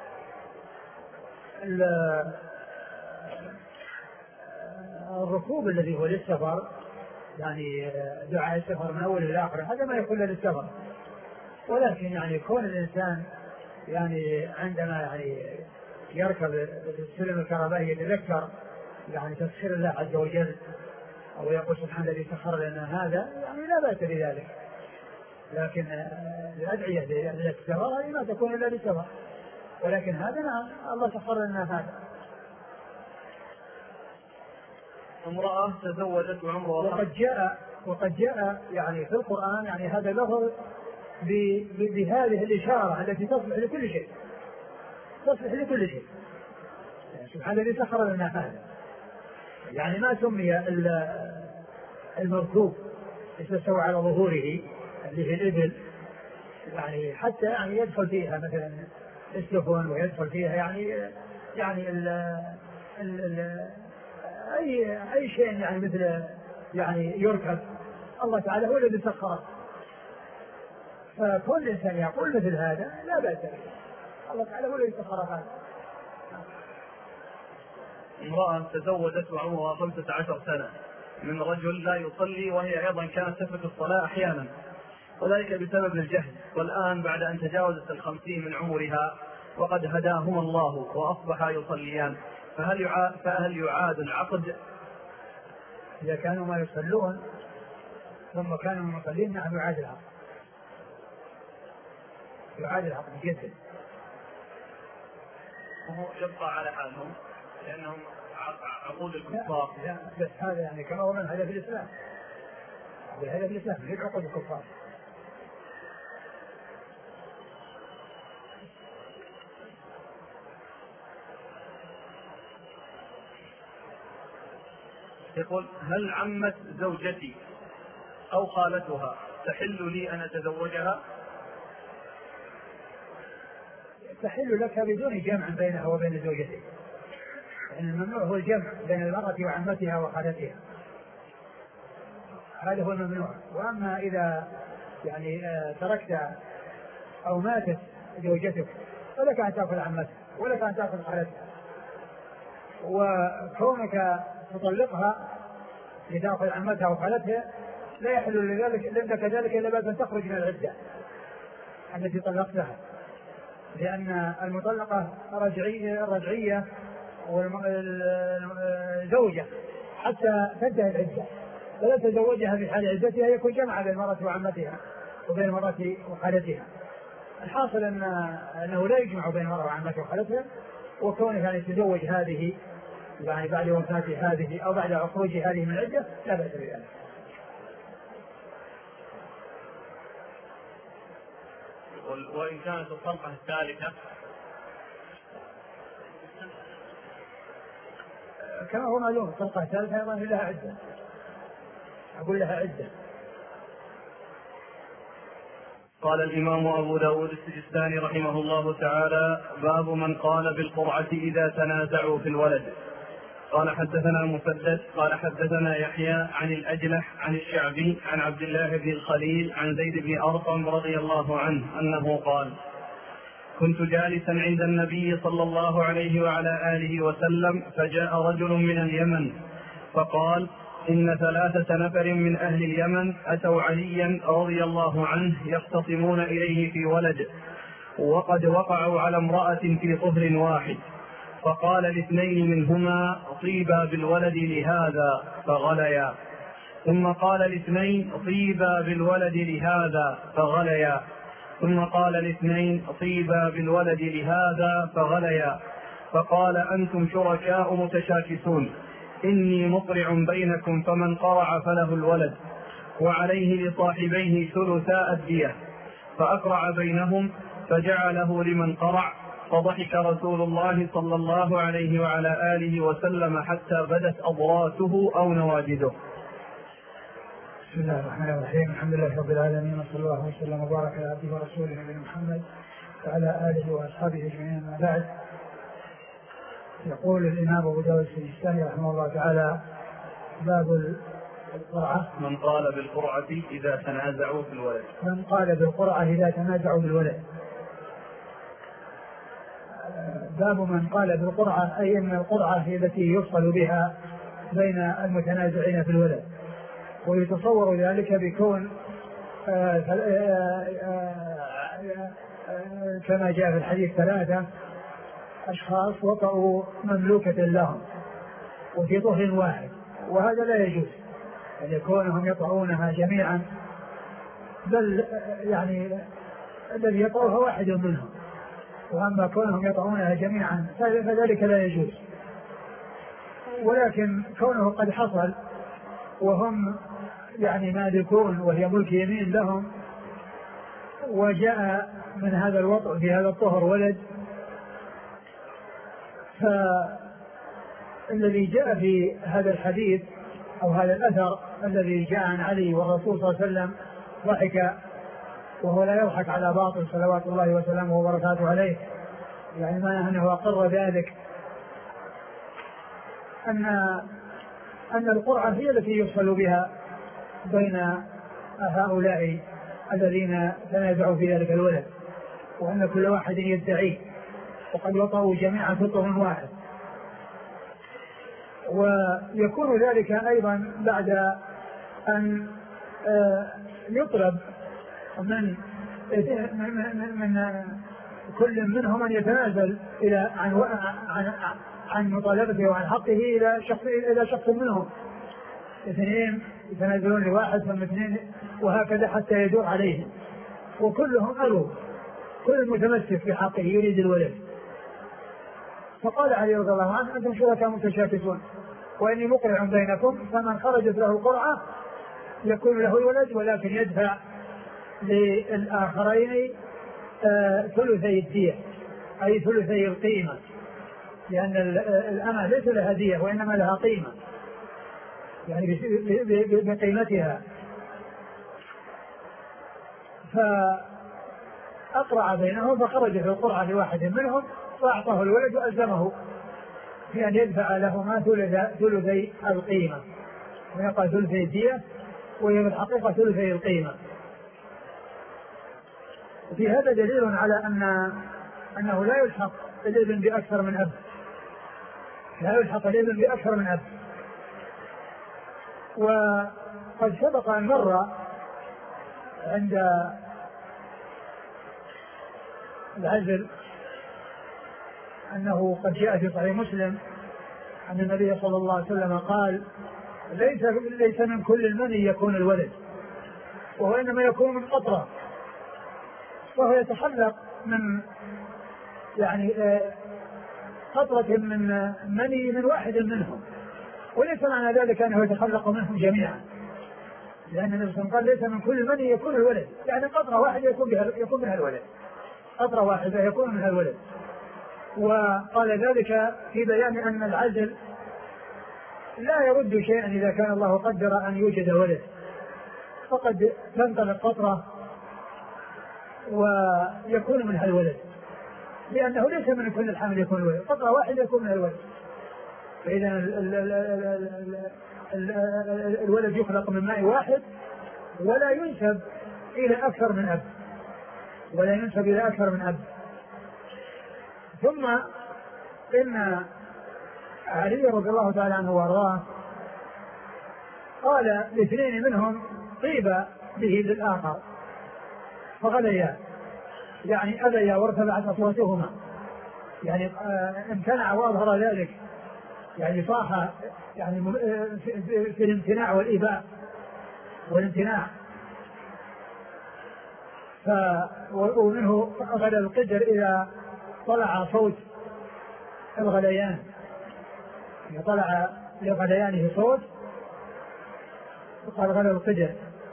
[SPEAKER 2] الركوب الذي هو للسفر يعني دعاء السفر من أول إلى آخر هذا ما يكون للسفر، ولكن يعني كون الإنسان يعني عندما يعني يركب السلم الكهربائي يتذكر يعني تسخير الله عز وجل أو يقول سبحان الذي سخر لنا هذا يعني لا بأس بذلك، لكن الأدعية لأدعية السفر هذه ما تكون إلا للسفر، ولكن هذا نعم الله سخر لنا هذا.
[SPEAKER 1] امرأة تزوجت وعمرها
[SPEAKER 2] وقد جاء وقد جاء يعني في القرآن يعني هذا لفظ بهذه الإشارة التي تصلح لكل شيء، تصلح لكل شيء. سبحان الذي سخر لنا هذا، يعني ما سمي المركوب استوى على ظهوره اللي هي الإبل يعني حتى يعني يدخل فيها مثلا السفن ويدخل فيها يعني يعني ال ال ال أي أي شيء يعني مثل يعني يركب الله تعالى هو الذي سخره، فكل إنسان يقول مثل هذا لا بأس به، الله تعالى هو الذي سخر هذا.
[SPEAKER 1] امرأة تزوجت وعمرها خمسة عشر سنة من رجل لا يصلي، وهي أيضا كانت تترك الصلاة أحيانا، وذلك بسبب الجهل، والآن بعد أن تجاوزت الخمسين من عمرها وقد هداهما الله وأصبحا يصليان، فهل يعاد, فهل يعاد العقد؟
[SPEAKER 2] إذا كانوا ما يصلون ثم كانوا مصلين نعم يعاد العقد، يعاد العقد جدا.
[SPEAKER 1] وهو يبقى على حالهم لأنهم عقود الكفار.
[SPEAKER 2] لا, لا بس هذا يعني كما هو من هذا في الإسلام، هذا في الإسلام غير عقود الكفار.
[SPEAKER 1] يقول هل عمت زوجتي أو خالتها تحل لي أن أتزوجها؟
[SPEAKER 2] تحل لك بدون جمع بينها وبين زوجتها، يعني الممنوع هو الجمع بين المرأة وعمتها وخالتها، هذا هو الممنوع. وأما إذا يعني تركت أو ماتت زوجتك فلك أن تأخذ عمتها ولك أن تأخذ خالتها، وكونك تطلقها لتأخذ عمتها وخالتها لا يحل لذلك لك كذلك إلا بعد أن تخرج من العدة التي طلقتها، لأن المطلقة رجعية رجعية والزوجة حتى تنتهي العدة، فلا تزوجها في حال عدتها يكون جمع بين المرأة وعمتها وبين المرأة وخالتها. الحاصل أن أنه لا يجمع بين المرأة وعمتها وخالتها، وكونها أن تتزوج هذه يعني بعد وفاة هذه أو بعد خروج هذه من العدة لا بأس بذلك.
[SPEAKER 1] وإن كانت الطلقة الثالثة
[SPEAKER 2] كما هو معلوم الطلقة الثالثة أيضا لها عدة، أقول لها عدة.
[SPEAKER 1] قال الإمام أبو داود السجستاني رحمه الله تعالى: باب من قال بالقرعة إذا تنازعوا في الولد. قال حدثنا مسدد قال حدثنا يحيى عن الأجلح عن الشعبي عن عبد الله بن الخليل عن زيد بن أرقم رضي الله عنه أنه قال: كنت جالسا عند النبي صلى الله عليه وعلى آله وسلم، فجاء رجل من اليمن فقال: إن ثلاثة نفر من أهل اليمن أتوا عليا رضي الله عنه يختصمون إليه في ولد، وقد وقعوا على امرأة في طهر واحد، فقال لاثنين منهما: طيبا بالولد لهذا، فغليا، ثم قال لاثنين: طيبا بالولد لهذا، فغليا، ثم قال لاثنين: طيبا بالولد لهذا، فغليا، فقال: أنتم شركاء متشاكسون، إني مقرع بينكم، فمن قرع فله الولد، وعليه لصاحبيه ثلثاء الدية، فأقرع بينهم فجعله لمن قرع، فضحك رسول الله صلى الله عليه وعلى آله وسلم حتى بدت أضراته أو نواجذه.
[SPEAKER 2] بسم الله الرحمن الرحيم، الحمد لله رب العالمين، وصلى الله وسلم وبارك على عبده ورسوله نبينا محمد وعلى آله وأصحابه أجمعين. ما بعد، يقول الإمام أبو داود السجستاني رحمه الله تعالى: باب القرعة.
[SPEAKER 1] من قال بالقرعة إذا تنازعوا في الولد.
[SPEAKER 2] من قال بالقرعة إذا تنازعوا بالولد. باب من قال بالقرعة، أي أن القرعة هي التي يفصل بها بين المتنازعين في الولد، ويتصور ذلك بكون كما جاء في الحديث ثلاثة أشخاص وطئوا مملوكة لهم وفي طهر واحد، وهذا لا يجوز أن يكونهم يطعونها جميعا، بل يعني الذي يطعوها واحد منهم، وأما كونهم يطعونها جميعا فذلك لا يجوز. ولكن كونه قد حصل وهم يعني مالكون وهي ملك يمين لهم، وجاء من هذا الوطء في هذا الطهر ولد، فالذي جاء في هذا الحديث أو هذا الأثر الذي جاء عن علي والرسول صلى الله عليه وسلم ضحك، وهو لا يضحك على باطل صلوات الله وسلامه وبركاته عليه، يعني ما أنه أقر ذلك، أن أن القرعة هي التي يفصل بها بين هؤلاء الذين تنازعوا في ذلك الولد، وأن كل واحد يدعيه، وقد وطئوا جميعا في طهر واحد. ويكون ذلك أيضا بعد أن يطلب من من كل منهم أن يتنازل إلى عن عن عن مطالبته وعن حقه إلى شخص إلى شخص منهم، اثنين يتنازلون لواحد ثم اثنين، وهكذا حتى يدور عليهم، وكلهم ألو، كل متمسك بحقه يريد الولد. فقال علي رضي الله عنه: أنتم شركاء متشاكسون، وإني مقرع بينكم، فمن خرجت له قرعة يكون له الولد، ولكن يدفع للآخرين آه ثلثي الدية، أي ثلثي القيمة، لأن الأمة ليس لها دية وإنما لها قيمة، يعني بقيمتها. فأقرع بينهم، فخرجت القرعة لواحد منهم وأعطاه الولد وألزمه بأن يدفع لهما ثلثي القيمة، ويقع ثلثي الدية وهي بالحقيقة ثلثي القيمة. في هذا دليل على أن أنه لا يلحق الابن بأكثر من أب، لا يلحق الابن بأكثر من أب. وقد سبق أن مر عند العزل أنه قد جاء في صحيح مسلم أن النبي صلى الله عليه وسلم قال: ليس ليس من كل المني يكون الولد، وهو إنما يكون من قطرة، وهو يتخلق من يعني قطرة من مني من واحد منهم، وليس معنى ذلك أنه يتخلق منهم جميعا، لأن النبي صلى الله عليه وسلم قال: ليس من كل مني يكون الولد، يعني قطرة واحدة يكون بها يكون منها الولد، قطرة واحدة يكون منها الولد. وقال ذلك في بيان أن العزل لا يرد شيئا إذا كان الله قدر أن يوجد ولد، فقد تنطلق قطرة ويكون منها الولد، لأنه ليس من كل الحمل يكون الولد، قطرة واحدة يكون منها الولد. فإذا الولد يخلق من ماء واحد ولا ينسب إلى أكثر من أب، ولا ينسب إلى أكثر من أب. ثم إن علي رضي الله تعالى عنه وارضاه قال لاثنين منهم: طيب به للآخر، فغليا، يعني أبيا وارتفعت أصواتهما، يعني امتنع وأظهر ذلك، يعني صاح يعني في الامتناع والإباء والامتناع. ومنه غلى القدر إذا طلع صوت الغليان، طلع لغليانه صوت وقال غلى القدر.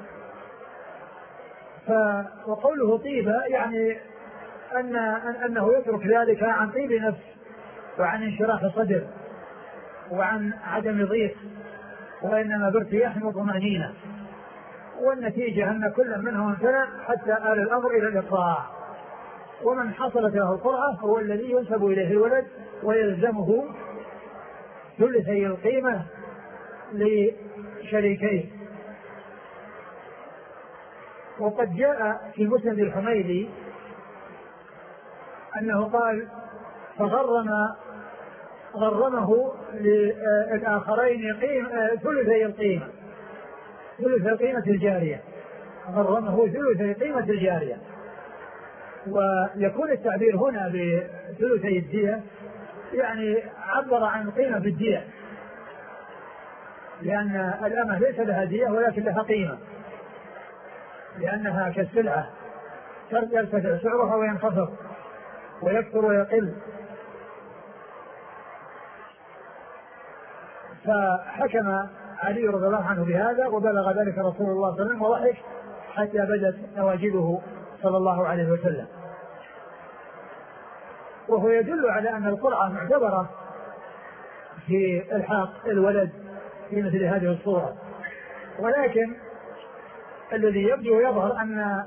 [SPEAKER 2] وقوله طيبة يعني أن أنه يترك ذلك عن طيب نفس وعن انشراح صدر وعن عدم ضيق، وإنما بارتياح وطمأنينة، والنتيجة أن كل منهم امتنع حتى آل الأمر إلى الإقراع. ومن حصلت له القرعة هو الذي ينسب إليه الولد ويلزمه ثلثي القيمة لشريكين. وقد جاء في مسند الحميدي أنه قال فغرم غرمه للآخرين قيمة ثلثي القيمة ثلث قيمة الجارية غرمه ثلثي قيمة الجارية. ويكون التعبير هنا بثلثي الدية يعني عبر عن قيمة الدية، لأن الأمة ليس لها دية ولكن لها قيمة، لأنها كالسلعة يرتفع سعرها وينخفض ويكثر ويقل. فحكم علي رضي الله عنه بهذا وبلغ ذلك رسول الله صلى الله عليه وسلم وضحك حتى بدت نواجذه صلى الله عليه وسلم. وهو يدل على أن القرعة معتبرة في إلحاق الولد في مثل هذه الصورة، ولكن الذي يبدو ويظهر أن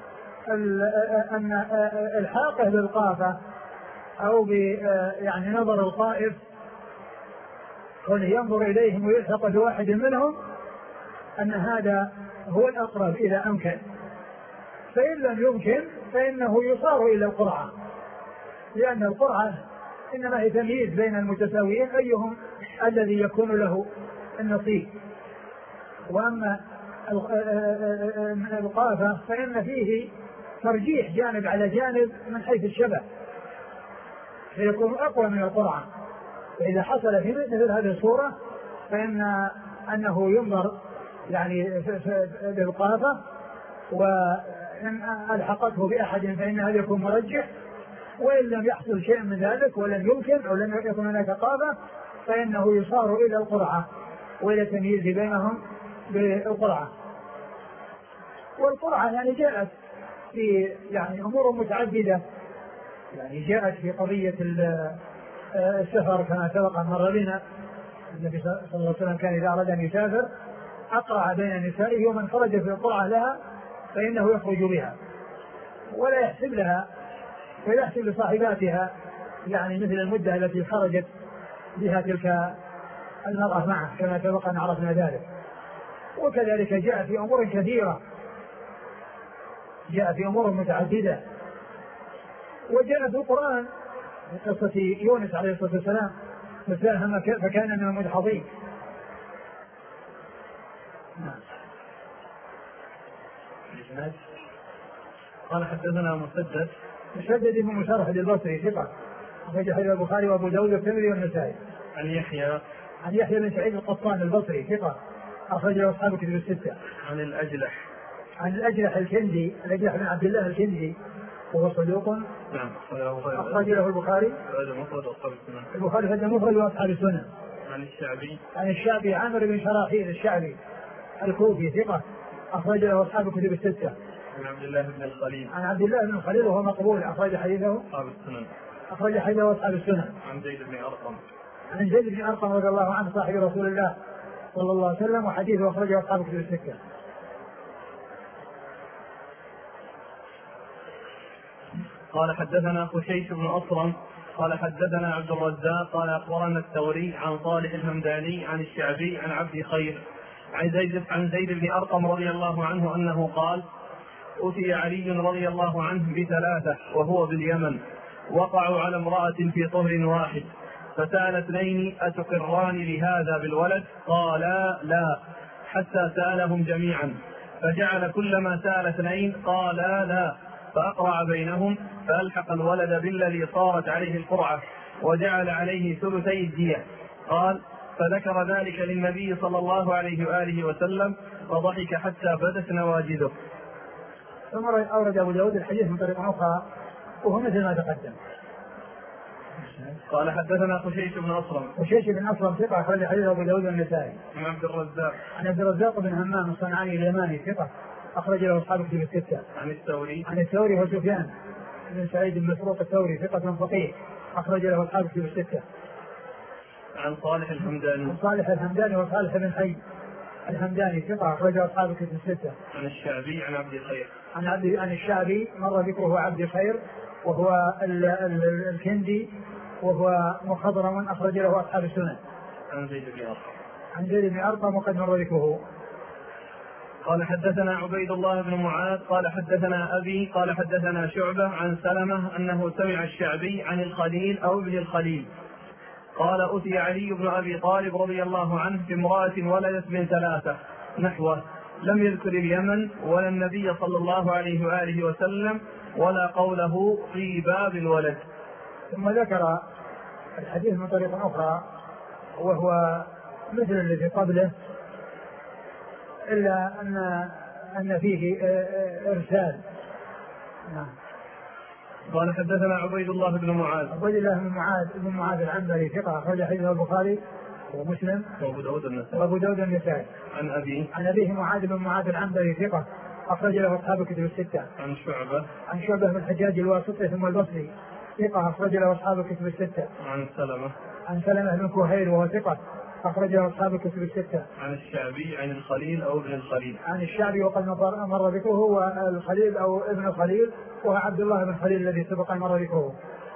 [SPEAKER 2] أن الحاقه بالقافة أو يعني نظر القائف كونه ينظر إليهم ويلحق بواحد منهم أن هذا هو الأقرب إذا أمكن، فإن لم يمكن فإنه يصار إلى القرعة، لأن القرعة إنما هي تمييز بين المتساويين أيهم الذي يكون له النصيب. وأما القافة فإن فيه ترجيح جانب على جانب من حيث الشبه فيكون أقوى من القرعة. فإذا حصل في مثل هذه الصورة فإن أنه ينظر يعني بالقافة، وإن ألحقته بأحد فإن هذا يكون مرجح، وإن لم يحصل شيء من ذلك ولم يمكن أو لم يكن هناك قافة فإنه يصار إلى القرعة وإلى تمييز بينهم بالقرعة. والقرعة يعني جاءت في يعني أمور متعددة، يعني جاءت في قضية السفر كما سبق مر بنا. النبي صلى الله عليه وسلم كان إذا أراد أن يسافر أقرع بين نسائه ومن خرج في القرعة لها فإنه يخرج بها ولا يحسب لها ولا يحسب لصاحباتها يعني مثل المدة التي خرجت بها تلك المرأة معه كما سبق أن عرفنا ذلك. وكذلك جاء في أمور كثيرة، جاء في أمور متعددة، وجاء في القرآن في قصة يونس عليه الصلاة والسلام فساهم فكان من المدحضين.
[SPEAKER 1] قال حدثنا مسدد
[SPEAKER 2] مسدد بن مسرهد البصري ثقة أخرج حديث البخاري وأبو داود والترمذي والنسائي.
[SPEAKER 1] عن يحيى
[SPEAKER 2] عن يحيى بن سعيد القطان البصري ثقة أخرج له أصحاب كتب الستة.
[SPEAKER 1] عن الأجلح
[SPEAKER 2] عن الأجلح الكندي الأجلح بن عبد الله الكندي وهو صدوق
[SPEAKER 1] نعم
[SPEAKER 2] أخرج له البخاري البخاري في المفرد وأصحاب السنن.
[SPEAKER 1] عن الشعبي
[SPEAKER 2] عن الشعبي عامر بن شراحيل الشعبي الكوفي ثقة أخرج له أصحاب كتب الستة.
[SPEAKER 1] عن عبد الله بن الخليل
[SPEAKER 2] عن عبد الله بن الخليل وهو مقبول أخرج حديثه
[SPEAKER 1] أصحاب السنن.
[SPEAKER 2] أخرج حديثه أصحاب السنن.
[SPEAKER 1] عن زيد بن أرقم
[SPEAKER 2] عن زيد بن أرقم رضي الله عنه صاحب رسول الله صلى الله عليه وسلم وحديثه أخرجه أصحاب كتب الستة.
[SPEAKER 1] قال حدثنا خشيش بن أصرم قال حدثنا عبد الرزاق قال أخبرنا الثوري عن صالح الهمداني عن الشعبي عن عبد خير عن زيد عن زيد بن أرقم رضي الله عنه أنه قال أتي علي رضي الله عنه بثلاثة وهو باليمن وقعوا على امرأة في طهر واحد فسأل اثنين أتقران لهذا بالولد؟ قالا لا حتى سألهم جميعا فجعل كلما سأل اثنين قالا لا فأقرع بينهم فألحق الولد بالذي صارت عليه القرعة وجعل عليه ثلثي الدية. قال فذكر ذلك للنبي صلى الله عليه وآله وسلم فضحك حتى بدت نواجذه.
[SPEAKER 2] ثم أورد أبو داود الحديث من طريق أخرى وهو مثل ما تقدم.
[SPEAKER 1] قال حدثنا خشيش بن أصرم
[SPEAKER 2] خشيش بن أصرم ثقة أخرج حديث أبو داود والنسائي.
[SPEAKER 1] عن عبد الرزاق
[SPEAKER 2] عن عبد الرزاق بن همام الصنعاني اليماني ثقة أخرج له أصحاب كتب الستة.
[SPEAKER 1] عن الثوري
[SPEAKER 2] عن الثوري وسفيان بن سعيد بن مسروق الثوري ثقة فقيه أخرج له أصحاب كتب الستة.
[SPEAKER 1] عن صالح الهمداني
[SPEAKER 2] عن صالح الهمداني وصالح بن حي الهمداني ثقة أخرج له أصحاب كتب الستة.
[SPEAKER 1] عن الشعبي عن عبد خير
[SPEAKER 2] عن عبد عن الشعبي مر ذكره عبد خير وهو ال ال الكندي وهو مخضرم أخرج له أصحاب السنن.
[SPEAKER 1] عن زيد بن أرقم.
[SPEAKER 2] عن زيد بن أرقم وقد مر ذكره.
[SPEAKER 1] قال حدثنا عبيد الله بن معاذ قال حدثنا أبي قال حدثنا شعبة عن سلمة أنه سمع الشعبي عن الخليل أو ابن الخليل قال أتي علي بن أبي طالب رضي الله عنه بامرأة ولدت من ثلاثة نحوه، لم يذكر اليمن ولا النبي صلى الله عليه وآله وسلم ولا قوله في باب الولد.
[SPEAKER 2] ثم ذكر الحديث من طريق أخرى وهو مثل الذي قبله إلا أن أن فيه إرسال. نعم.
[SPEAKER 1] قال حدثنا عبيد الله بن معاذ.
[SPEAKER 2] عبيد الله بن معاذ بن معاذ العنبري ثقة أخرج حديثه البخاري ومسلم
[SPEAKER 1] وأبو داود النسائي.
[SPEAKER 2] وأبو داود النسائي.
[SPEAKER 1] عن أبي
[SPEAKER 2] عن أبيه معاذ بن معاذ العنبري ثقة أخرج له أصحاب الكتب الستة.
[SPEAKER 1] عن شعبة.
[SPEAKER 2] عن شعبة بن الحجاج الواسطي ثم البصري ثقة أخرج له أصحاب الكتب الستة.
[SPEAKER 1] عن سلمة.
[SPEAKER 2] عن سلمة بن كهيل وهو ثقة أخرج له أصحاب الكتب الستة.
[SPEAKER 1] عن الشعبي عن الخليل أو ابن الخليل.
[SPEAKER 2] عن الشعبي وقد مر ذكره هو الخليل أو ابن الخليل وهو عبد الله بن خليل الذي سبق مر ذكره.